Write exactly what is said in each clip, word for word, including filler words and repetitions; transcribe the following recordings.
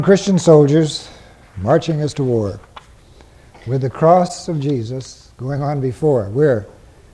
Christian soldiers marching us to war with the cross of Jesus going on before. We're,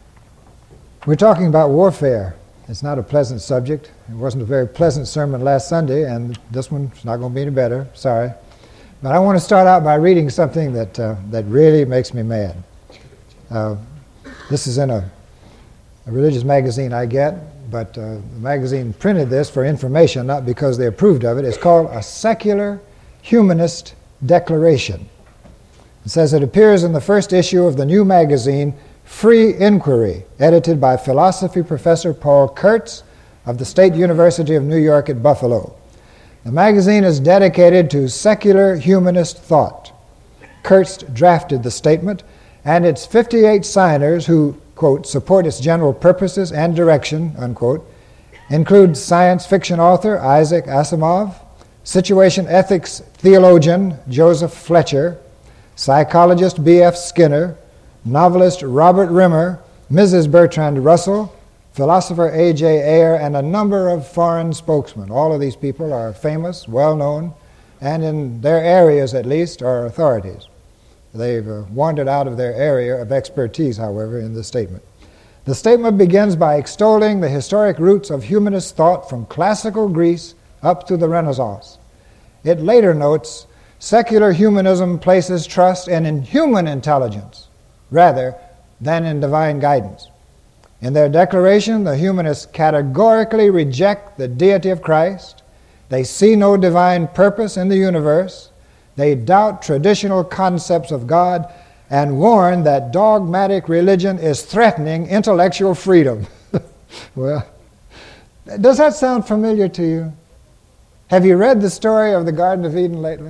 we're talking about warfare. It's not a pleasant subject. It wasn't a very pleasant sermon last Sunday, and this one's not going to be any better. Sorry. But I want to start out by reading something that, uh, that really makes me mad. Uh, this is in a, a religious magazine I get, but uh, the magazine printed this for information, not because they approved of it. It's called A Secular Humanist Declaration. It says it appears in the first issue of the new magazine, Free Inquiry, edited by philosophy professor Paul Kurtz of the State University of New York at Buffalo. The magazine is dedicated to secular humanist thought. Kurtz drafted the statement, and its fifty-eight signers who, quote, support its general purposes and direction, unquote, include science fiction author Isaac Asimov, situation ethics theologian Joseph Fletcher, psychologist B F Skinner, novelist Robert Rimmer, Missus Bertrand Russell, philosopher A J Ayer, and a number of foreign spokesmen. All of these people are famous, well-known, and in their areas at least are authorities. They've uh, wandered out of their area of expertise, however, in the statement. The statement begins by extolling the historic roots of humanist thought from classical Greece up to the Renaissance. It later notes, secular humanism places trust in human intelligence rather than in divine guidance. In their declaration, the humanists categorically reject the deity of Christ. They see no divine purpose in the universe. They doubt traditional concepts of God and warn that dogmatic religion is threatening intellectual freedom. Well, does that sound familiar to you? Have you read the story of the Garden of Eden lately?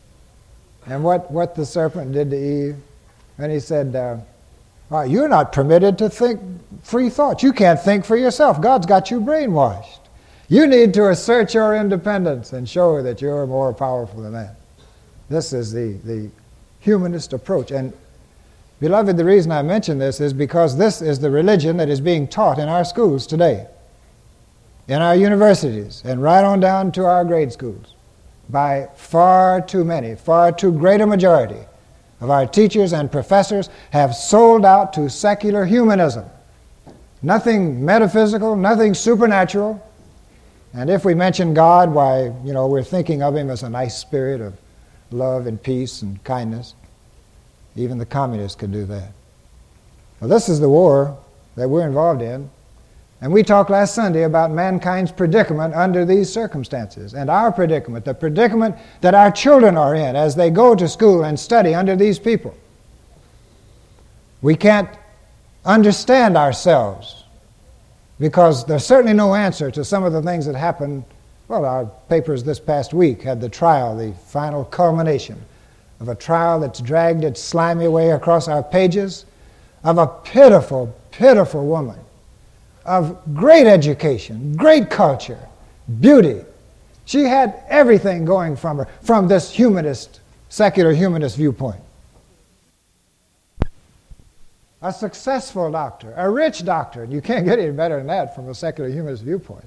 And what, what the serpent did to Eve? And he said, uh, well, you're not permitted to think free thoughts. You can't think for yourself. God's got you brainwashed. You need to assert your independence and show that you're more powerful than that. This is the, the humanist approach. And, beloved, the reason I mention this is because this is the religion that is being taught in our schools today, in our universities, and right on down to our grade schools, by far too many, far too great a majority of our teachers and professors have sold out to secular humanism. Nothing metaphysical, nothing supernatural. And if we mention God, why, you know, we're thinking of him as a nice spirit of love and peace and kindness. Even the communists could do that. Well, this is the war that we're involved in. And we talked last Sunday about mankind's predicament under these circumstances, and our predicament, the predicament that our children are in as they go to school and study under these people. We can't understand ourselves because there's certainly no answer to some of the things that happened. Well, our papers this past week had the trial, the final culmination of a trial that's dragged its slimy way across our pages of a pitiful, pitiful woman of great education, great culture, beauty. She had everything going from her, from this humanist, secular humanist viewpoint. A successful doctor, a rich doctor, and you can't get any better than that from a secular humanist viewpoint.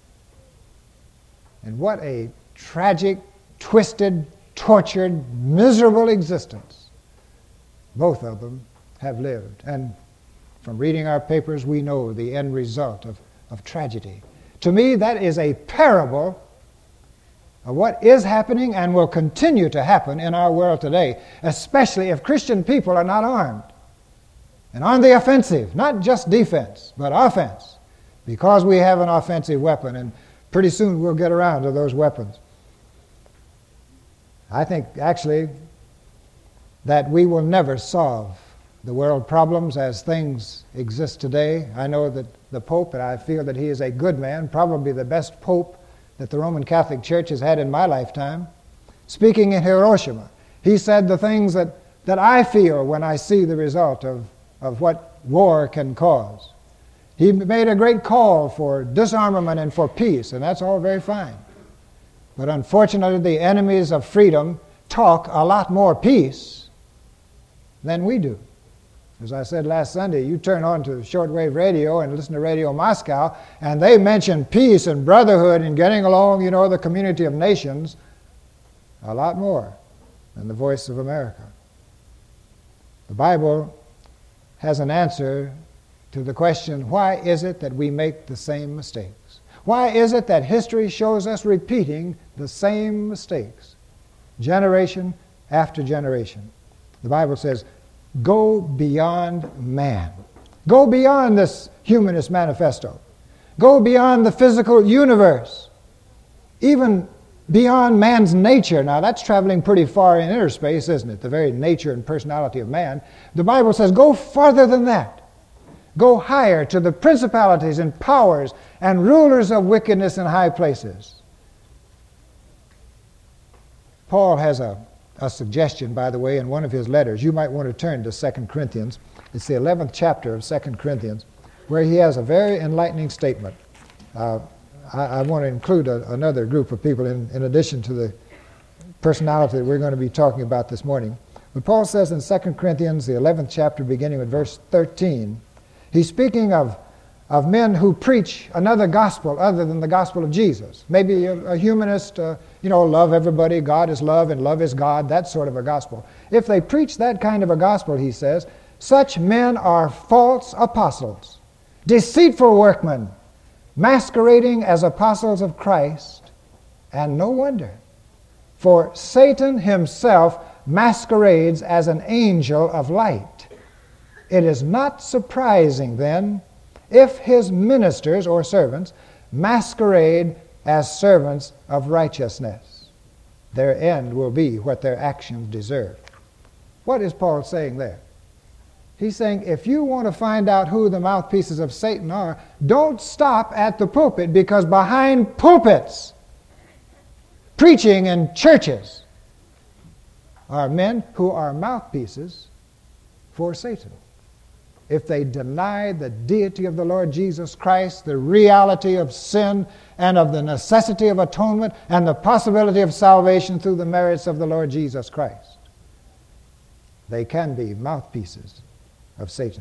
And what a tragic, twisted, tortured, miserable existence both of them have lived. And from reading our papers, we know the end result of, of tragedy. To me, that is a parable of what is happening and will continue to happen in our world today, especially if Christian people are not armed and on the offensive, not just defense, but offense, because we have an offensive weapon, and pretty soon we'll get around to those weapons. I think, actually, that we will never solve the world problems as things exist today. I know that the Pope, and I feel that he is a good man, probably the best Pope that the Roman Catholic Church has had in my lifetime. Speaking in Hiroshima, he said the things that, that I feel when I see the result of, of what war can cause. He made a great call for disarmament and for peace, and that's all very fine. But unfortunately, the enemies of freedom talk a lot more peace than we do. As I said last Sunday, you turn on to shortwave radio and listen to Radio Moscow, and they mention peace and brotherhood and getting along, you know, the community of nations. a lot more than the Voice of America. The Bible has an answer to the question, why is it that we make the same mistakes? Why is it that history shows us repeating the same mistakes, generation after generation? The Bible says, go beyond man. Go beyond this humanist manifesto. Go beyond the physical universe. Even beyond man's nature. Now that's traveling pretty far in inner space, isn't it? The very nature and personality of man. The Bible says, go farther than that. Go higher to the principalities and powers and rulers of wickedness in high places. Paul has a, a suggestion, by the way, in one of his letters. You might want to turn to Second Corinthians. It's the eleventh chapter of Second Corinthians, where he has a very enlightening statement. Uh, I, I want to include a, another group of people in, in addition to the personality that we're going to be talking about this morning. But Paul says in Second Corinthians, the eleventh chapter, beginning with verse thirteen, he's speaking of, of men who preach another gospel other than the gospel of Jesus. Maybe a, a humanist, uh, you know, love everybody, God is love and love is God, that sort of a gospel. If they preach that kind of a gospel, he says, such men are false apostles, deceitful workmen, masquerading as apostles of Christ, and no wonder, for Satan himself masquerades as an angel of light. It is not surprising, then, if his ministers or servants masquerade as servants of righteousness. Their end will be what their actions deserve. What is Paul saying there? He's saying, if you want to find out who the mouthpieces of Satan are, don't stop at the pulpit, because behind pulpits, preaching in churches, are men who are mouthpieces for Satan. If they deny the deity of the Lord Jesus Christ, the reality of sin, and of the necessity of atonement, and the possibility of salvation through the merits of the Lord Jesus Christ, they can be mouthpieces of Satan.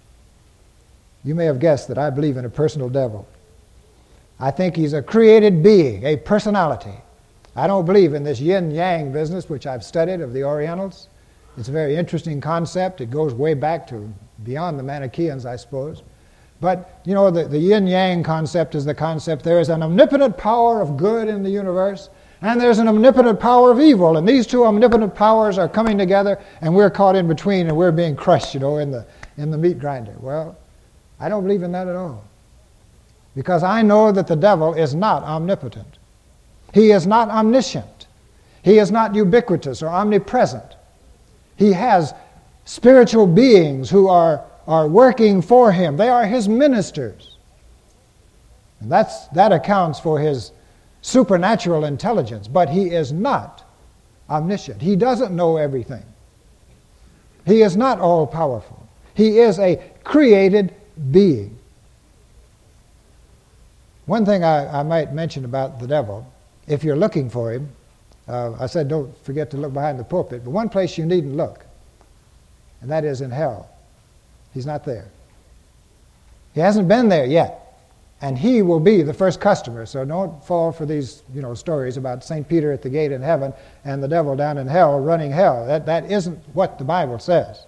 You may have guessed that I believe in a personal devil. I think he's a created being, a personality. I don't believe in this yin-yang business, which I've studied of the Orientals. It's a very interesting concept. It goes way back to beyond the Manichaeans, I suppose. But, you know, the, the yin-yang concept is the concept there is an omnipotent power of good in the universe, and there's an omnipotent power of evil, and these two omnipotent powers are coming together, and we're caught in between, and we're being crushed, you know, in the, in the meat grinder. Well, I don't believe in that at all, because I know that the devil is not omnipotent. He is not omniscient. He is not ubiquitous or omnipresent. He has spiritual beings who are, are working for him. They are his ministers. And that's, that accounts for his supernatural intelligence. But he is not omniscient. He doesn't know everything. He is not all-powerful. He is a created being. One thing I, I might mention about the devil, if you're looking for him, Uh, I said don't forget to look behind the pulpit, but one place you needn't look, and that is in hell. He's not there. He hasn't been there yet, and he will be the first customer, so don't fall for these, you know, stories about Saint Peter at the gate in heaven and the devil down in hell running hell. That, that isn't what the Bible says.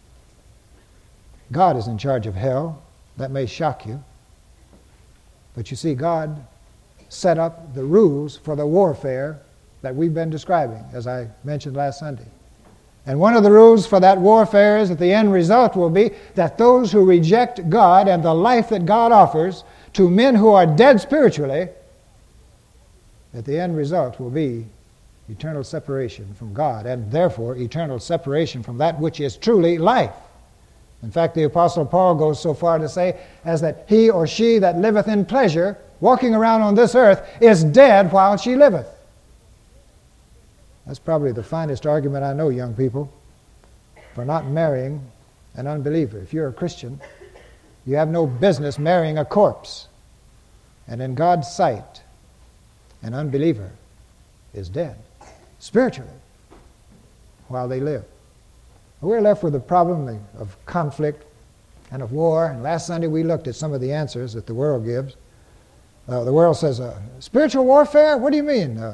God is in charge of hell. That may shock you, but you see, God set up the rules for the warfare that we've been describing, as I mentioned last Sunday. And one of the rules for that warfare is that the end result will be that those who reject God and the life that God offers to men who are dead spiritually, that the end result will be eternal separation from God, and therefore eternal separation from that which is truly life. In fact, the Apostle Paul goes so far to say as that he or she that liveth in pleasure, walking around on this earth, is dead while she liveth. That's probably the finest argument I know, young people, for not marrying an unbeliever. If you're a Christian, you have no business marrying a corpse. And in God's sight, an unbeliever is dead, spiritually, while they live. We're left with the problem of conflict and of war. And last Sunday we looked at some of the answers that the world gives. Uh, the world says, uh, spiritual warfare? What do you mean? Uh,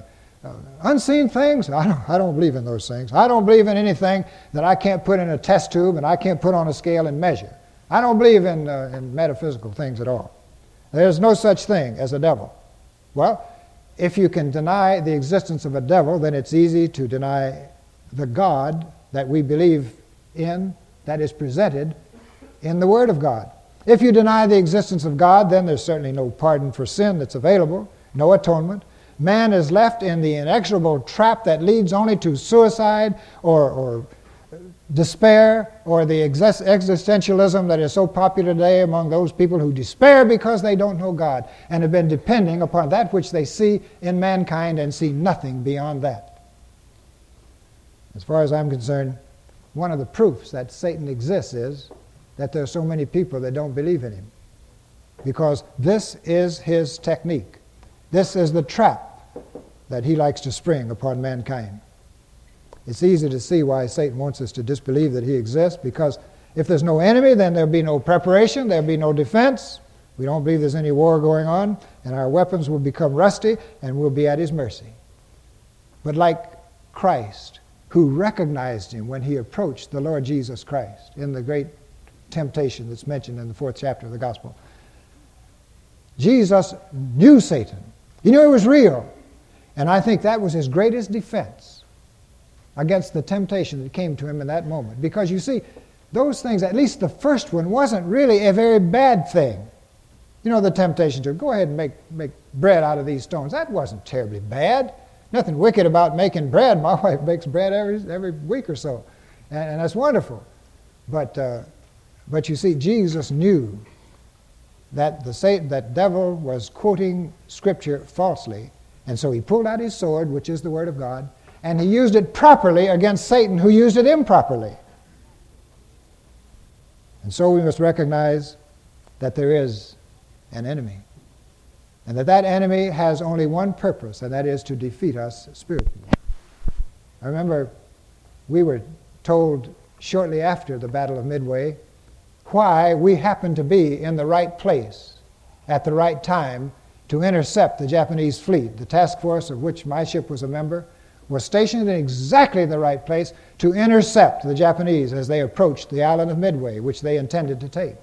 uh, unseen things, I don't, I don't believe in those things. I don't believe in anything that I can't put in a test tube and I can't put on a scale and measure. I don't believe in, uh, in metaphysical things at all. There's no such thing as a devil. Well, if you can deny the existence of a devil, then it's easy to deny the God that we believe in, that is presented in the Word of God. If you deny the existence of God, then there's certainly no pardon for sin that's available, no atonement. Man is left in the inexorable trap that leads only to suicide or, or despair, or the existentialism that is so popular today among those people who despair because they don't know God and have been depending upon that which they see in mankind and see nothing beyond that. As far as I'm concerned, one of the proofs that Satan exists is that there are so many people that don't believe in him, because this is his technique. This is the trap that he likes to spring upon mankind. It's easy to see why Satan wants us to disbelieve that he exists, because if there's no enemy, then there'll be no preparation, there'll be no defense. We don't believe there's any war going on, and our weapons will become rusty, and we'll be at his mercy. But like Christ, who recognized him when he approached the Lord Jesus Christ in the great temptation that's mentioned in the fourth chapter of the Gospel, Jesus knew Satan. He knew he was real, and I think that was his greatest defense against the temptation that came to him in that moment. Because you see, those things, at least the first one, wasn't really a very bad thing. You know, the temptation to go ahead and make, make bread out of these stones, that wasn't terribly bad. Nothing wicked about making bread. My wife makes bread every, every week or so, and, and that's wonderful. But, uh, but you see, Jesus knew that the Satan, that devil was quoting Scripture falsely, and so he pulled out his sword, which is the Word of God, and he used it properly against Satan, who used it improperly. And so we must recognize that there is an enemy, and that that enemy has only one purpose, and that is to defeat us spiritually. I remember we were told shortly after the Battle of Midway why we happened to be in the right place at the right time to intercept the Japanese fleet. The task force of which my ship was a member was stationed in exactly the right place to intercept the Japanese as they approached the island of Midway, which they intended to take.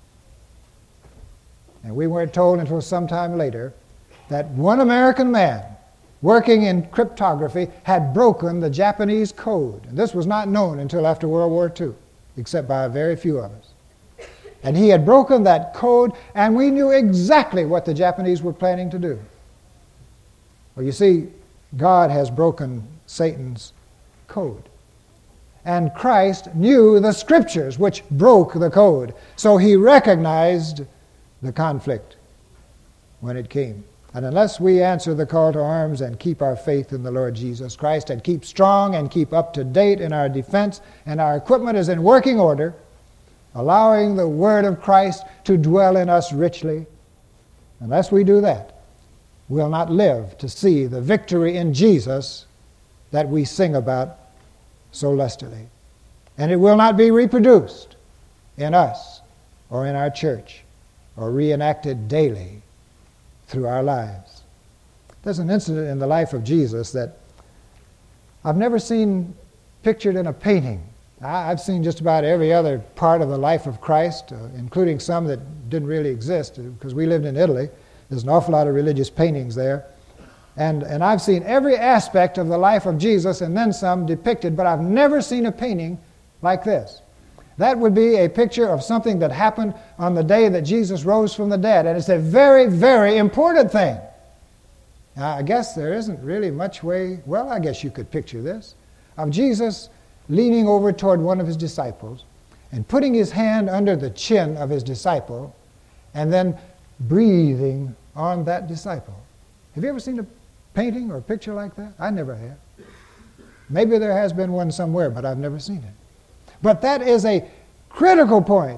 And we weren't told until some time later that one American man working in cryptography had broken the Japanese code. And this was not known until after World War Two, except by a very few of us. And he had broken that code, and we knew exactly what the Japanese were planning to do. Well, you see, God has broken Satan's code. And Christ knew the Scriptures, which broke the code. So he recognized the conflict when it came. And unless we answer the call to arms and keep our faith in the Lord Jesus Christ and keep strong and keep up to date in our defense and our equipment is in working order, allowing the Word of Christ to dwell in us richly, unless we do that, we'll not live to see the victory in Jesus that we sing about so lustily. And it will not be reproduced in us or in our church or reenacted daily through our lives. There's an incident in the life of Jesus that I've never seen pictured in a painting. I've seen just about every other part of the life of Christ, uh, including some that didn't really exist, because we lived in Italy. There's an awful lot of religious paintings there. And, and I've seen every aspect of the life of Jesus and then some depicted, but I've never seen a painting like this. That would be a picture of something that happened on the day that Jesus rose from the dead. And it's a very, very important thing. Now, I guess there isn't really much way, well, I guess you could picture this, of Jesus leaning over toward one of his disciples and putting his hand under the chin of his disciple and then breathing on that disciple. Have you ever seen a painting or a picture like that? I never have. Maybe there has been one somewhere, but I've never seen it. But that is a critical point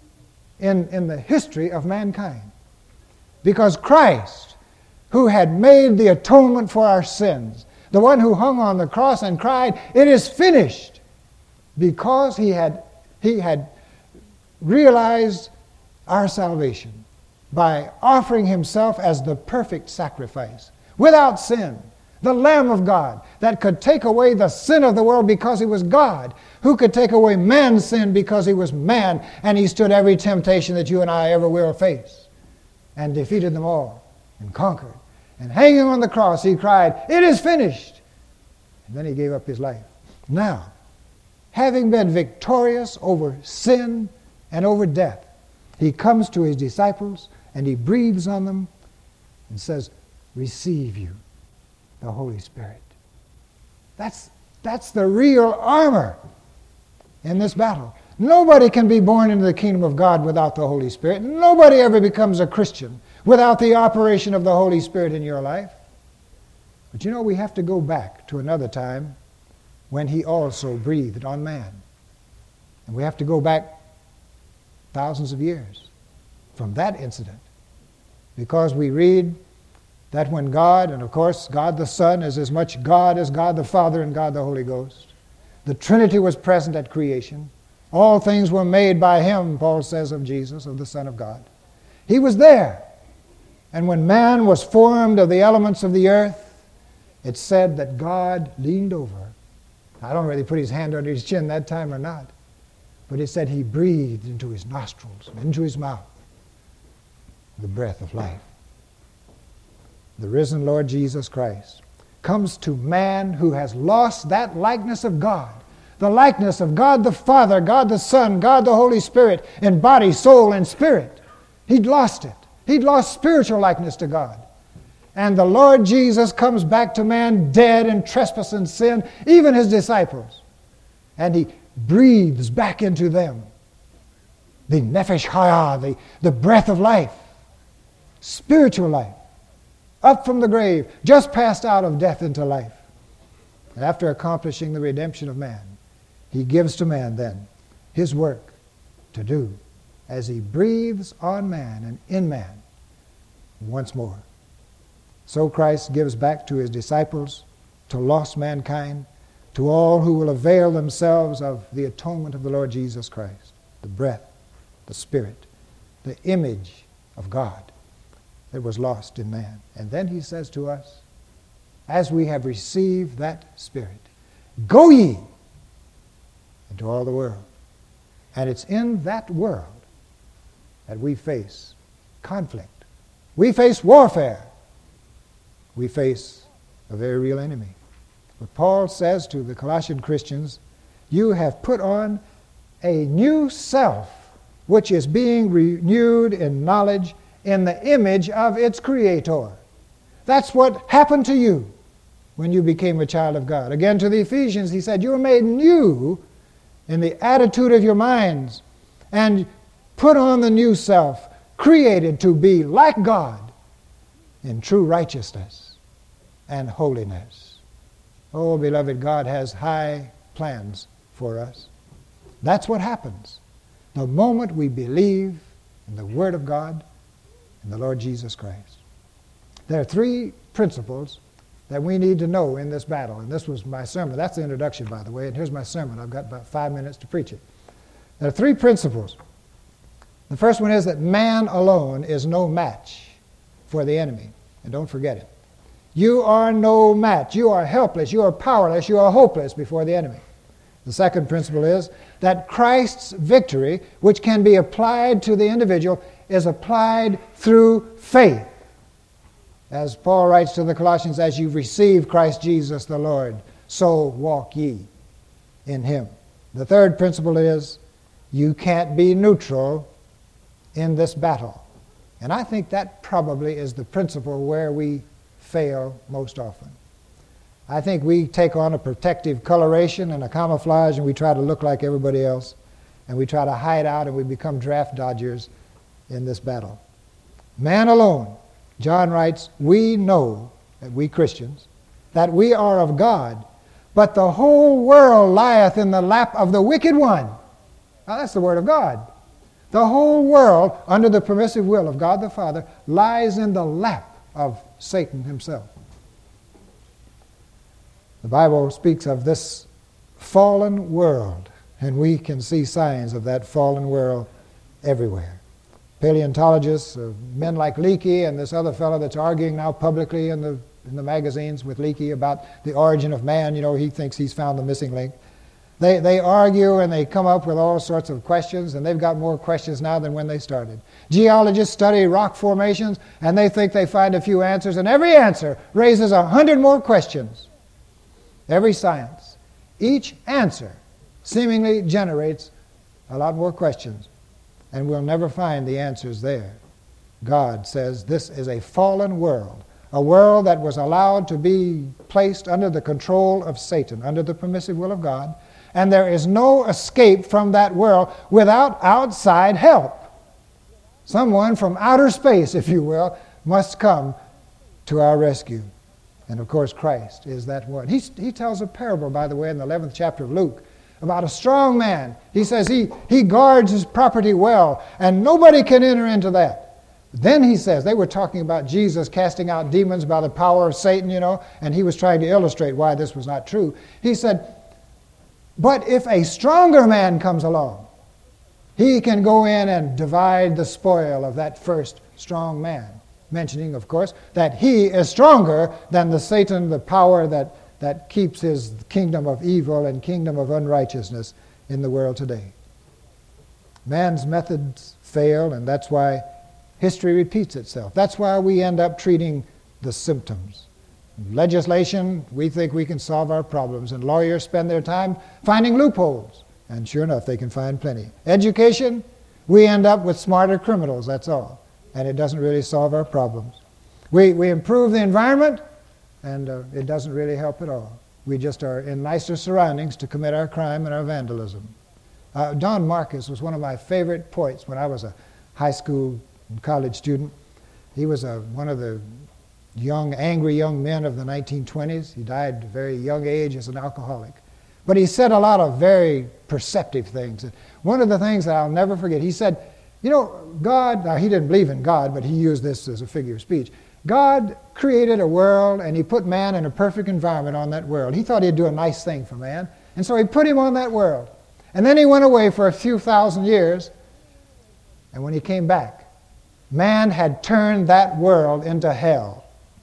in, in the history of mankind. Because Christ, who had made the atonement for our sins, the one who hung on the cross and cried, "It is finished," because he had, he had realized our salvation by offering himself as the perfect sacrifice, without sin, the Lamb of God that could take away the sin of the world because he was God, who could take away man's sin because he was man, and he stood every temptation that you and I ever will face and defeated them all and conquered. And hanging on the cross, he cried, "It is finished." And then he gave up his life. Now, having been victorious over sin and over death, he comes to his disciples and he breathes on them and says, "Receive you the Holy Spirit." That's, that's the real armor in this battle. Nobody can be born into the kingdom of God without the Holy Spirit. Nobody ever becomes a Christian without the operation of the Holy Spirit in your life. But you know, we have to go back to another time when he also breathed on man. And we have to go back thousands of years from that incident, because we read that when God, and of course God the Son is as much God as God the Father and God the Holy Ghost, the Trinity was present at creation. All things were made by him, Paul says of Jesus, of the Son of God. He was there. And when man was formed of the elements of the earth, it said that God leaned over. I don't really put his hand under his chin that time or not, but it said he breathed into his nostrils and into his mouth the breath of life. The risen Lord Jesus Christ comes to man who has lost that likeness of God, the likeness of God the Father, God the Son, God the Holy Spirit in body, soul, and spirit. He'd lost it. He'd lost spiritual likeness to God. And the Lord Jesus comes back to man dead in trespass and sin, even his disciples. And he breathes back into them the nefesh hayah, the, the breath of life, spiritual life, up from the grave, just passed out of death into life. And after accomplishing the redemption of man, he gives to man then his work to do as he breathes on man and in man once more. So Christ gives back to his disciples, to lost mankind, to all who will avail themselves of the atonement of the Lord Jesus Christ, the breath, the Spirit, the image of God that was lost in man. And then he says to us, as we have received that Spirit, go ye into all the world. And it's in that world that we face conflict. We face warfare. We face a very real enemy. But Paul says to the Colossian Christians, you have put on a new self, which is being renewed in knowledge in the image of its Creator. That's what happened to you when you became a child of God. Again, to the Ephesians, he said, you were made new in the attitude of your minds and put on the new self, created to be like God in true righteousness and holiness. Oh, beloved, God has high plans for us. That's what happens the moment we believe in the Word of God and the Lord Jesus Christ. There are three principles that we need to know in this battle. And this was my sermon. That's the introduction, by the way. And here's my sermon. I've got about five minutes to preach it. There are three principles. The first one is that man alone is no match for the enemy. And don't forget it. You are no match. You are helpless. You are powerless. You are hopeless before the enemy. The second principle is that Christ's victory, which can be applied to the individual, is applied through faith. As Paul writes to the Colossians, as you've received Christ Jesus the Lord, so walk ye in him. The third principle is you can't be neutral in this battle. And I think that probably is the principle where we fail most often. I think we take on a protective coloration and a camouflage and we try to look like everybody else and we try to hide out and we become draft dodgers in this battle. Man alone, John writes, we know, that we Christians, that we are of God, but the whole world lieth in the lap of the wicked one. Now that's the word of God. The whole world, under the permissive will of God the Father, lies in the lap of Satan himself. The Bible speaks of this fallen world, and we can see signs of that fallen world everywhere. Paleontologists, uh, men like Leakey and this other fellow that's arguing now publicly in the in the magazines with Leakey about the origin of man. You know, he thinks he's found the missing link. They, they argue and they come up with all sorts of questions, and they've got more questions now than when they started. Geologists study rock formations, and they think they find a few answers, and every answer raises a hundred more questions. Every science, each answer seemingly generates a lot more questions, and we'll never find the answers there. God says this is a fallen world, a world that was allowed to be placed under the control of Satan, under the permissive will of God, and there is no escape from that world without outside help. Someone from outer space, if you will, must come to our rescue. And of course, Christ is that one. He, he tells a parable, by the way, in the eleventh chapter of Luke, about a strong man. He says he, he guards his property well, and nobody can enter into that. Then he says, they were talking about Jesus casting out demons by the power of Satan, you know, and he was trying to illustrate why this was not true. He said, but if a stronger man comes along, he can go in and divide the spoil of that first strong man. Mentioning, of course, that he is stronger than the Satan, the power that, that keeps his kingdom of evil and kingdom of unrighteousness in the world today. Man's methods fail, and that's why history repeats itself. That's why we end up treating the symptoms. Legislation, we think we can solve our problems, and lawyers spend their time finding loopholes, and sure enough, they can find plenty. Education, we end up with smarter criminals, that's all, and it doesn't really solve our problems. We, we improve the environment, and uh, it doesn't really help at all. We just are in nicer surroundings to commit our crime and our vandalism. Uh, Don Marcus was one of my favorite poets when I was a high school and college student. He was a, one of the young, angry young men of the nineteen twenties. He died at a very young age as an alcoholic. But he said a lot of very perceptive things. One of the things that I'll never forget, he said, you know, God, now he didn't believe in God, but he used this as a figure of speech. God created a world, and he put man in a perfect environment on that world. He thought he'd do a nice thing for man, and so he put him on that world. And then he went away for a few thousand years, and when he came back, man had turned that world into hell.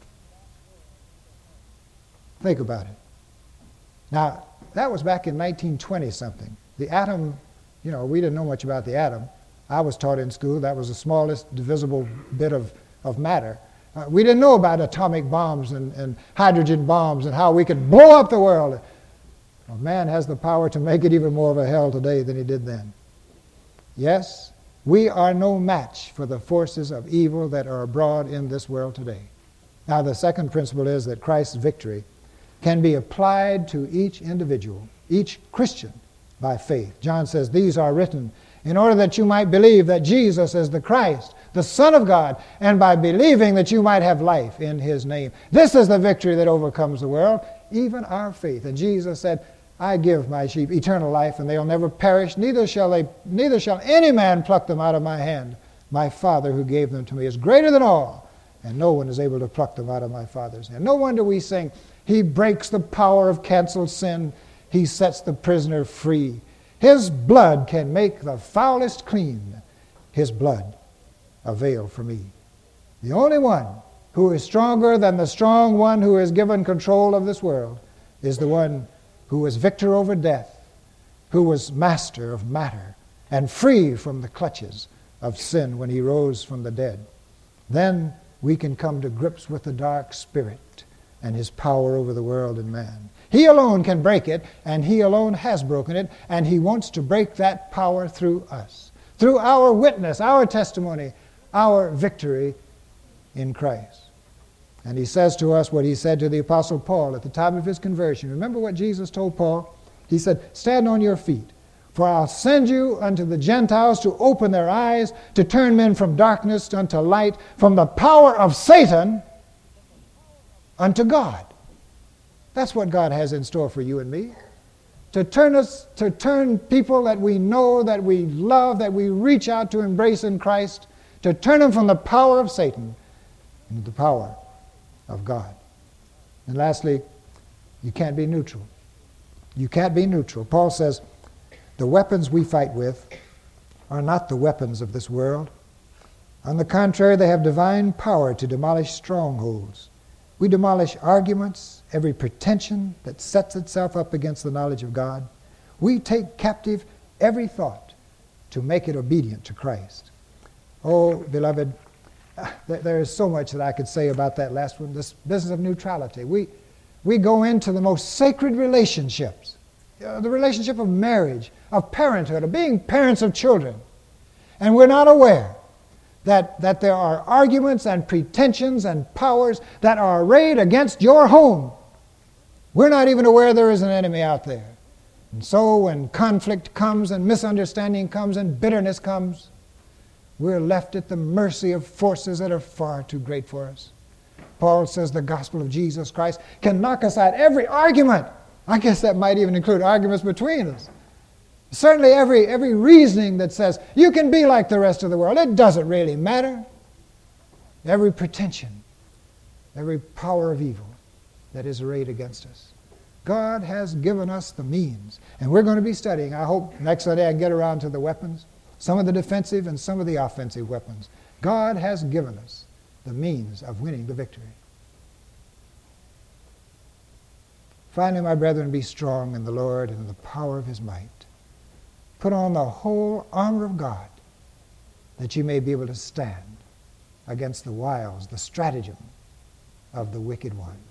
Think about it. Now, that was back in nineteen twenty something. The atom, you know, we didn't know much about the atom. I was taught in school that was the smallest divisible bit of, of matter. Uh, we didn't know about atomic bombs and, and hydrogen bombs and how we could blow up the world. Well, man has the power to make it even more of a hell today than he did then. Yes, we are no match for the forces of evil that are abroad in this world today. Now, the second principle is that Christ's victory can be applied to each individual, each Christian, by faith. John says, these are written in order that you might believe that Jesus is the Christ, the Son of God, and by believing that you might have life in his name. This is the victory that overcomes the world, even our faith. And Jesus said, I give my sheep eternal life, and they'll never perish, neither shall they, neither shall any man pluck them out of my hand. My Father who gave them to me is greater than all, and no one is able to pluck them out of my Father's hand. No wonder we sing, he breaks the power of canceled sin. He sets the prisoner free. His blood can make the foulest clean. His blood avail for me. The only one who is stronger than the strong one who is given control of this world is the one who was victor over death, who was master of matter, and free from the clutches of sin when he rose from the dead. Then we can come to grips with the dark spirit and his power over the world and man. He alone can break it, and he alone has broken it, and he wants to break that power through us, through our witness, our testimony, our victory in Christ. And he says to us what he said to the Apostle Paul at the time of his conversion. Remember what Jesus told Paul? He said, stand on your feet, for I'll send you unto the Gentiles to open their eyes, to turn men from darkness unto light, from the power of Satan unto God. That's what God has in store for you and me. To turn us, to turn people that we know, that we love, that we reach out to embrace in Christ, to turn them from the power of Satan into the power of God. And lastly, you can't be neutral. You can't be neutral. Paul says, the weapons we fight with are not the weapons of this world. On the contrary, they have divine power to demolish strongholds. We demolish arguments, every pretension that sets itself up against the knowledge of God. We take captive every thought to make it obedient to Christ. Oh, beloved, there is so much that I could say about that last one, this business of neutrality. We, we go into the most sacred relationships, uh, the relationship of marriage, of parenthood, of being parents of children, and we're not aware that, that there are arguments and pretensions and powers that are arrayed against your home. We're not even aware there is an enemy out there. And so when conflict comes and misunderstanding comes and bitterness comes, we're left at the mercy of forces that are far too great for us. Paul says the gospel of Jesus Christ can knock aside every argument. I guess that might even include arguments between us. Certainly every, every reasoning that says, you can be like the rest of the world. It doesn't really matter. Every pretension, every power of evil that is arrayed against us. God has given us the means. And we're going to be studying. I hope next Sunday I can get around to the weapons. Some of the defensive and some of the offensive weapons. God has given us the means of winning the victory. Finally, my brethren, be strong in the Lord and in the power of his might. Put on the whole armor of God that you may be able to stand against the wiles, the stratagem of the wicked one.